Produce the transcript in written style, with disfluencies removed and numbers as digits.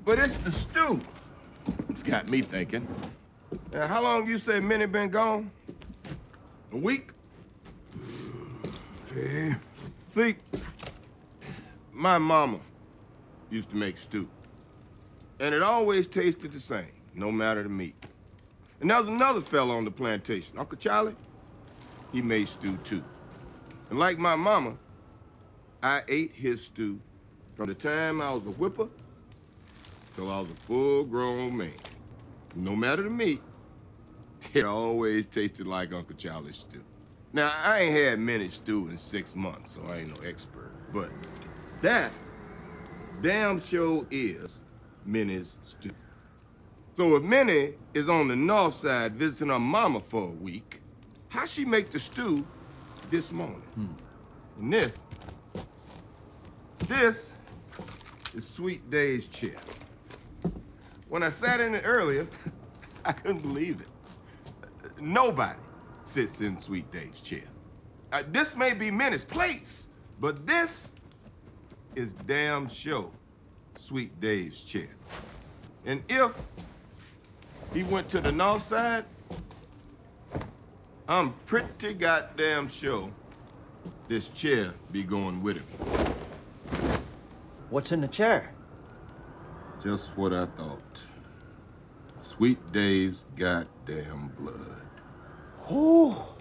But it's the stew. It's got me thinking. Now, how long you say Minnie been gone? A week? Okay. See, my mama used to make stew. And it always tasted the same, no matter the meat. And there was another fella on the plantation, Uncle Charlie. He made stew too. And like my mama, I ate his stew from the time I was a whipper till I was a full-grown man. No matter the meat, it always tasted like Uncle Charlie's stew. Now, I ain't had Minnie's stew in 6 months, so I ain't no expert. But that damn sure is Minnie's stew. So if Minnie is on the north side visiting her mama for a week, how she make the stew this morning? And this is Sweet Day's chair. When I sat in it earlier, I couldn't believe it. Nobody sits in Sweet Day's chair. This may be Minnie's place, but this is damn sure Sweet Day's chair. And if he went to the north side, I'm pretty goddamn sure this chair be going with him. What's in the chair? Just what I thought. Sweet Dave's goddamn blood. Oh.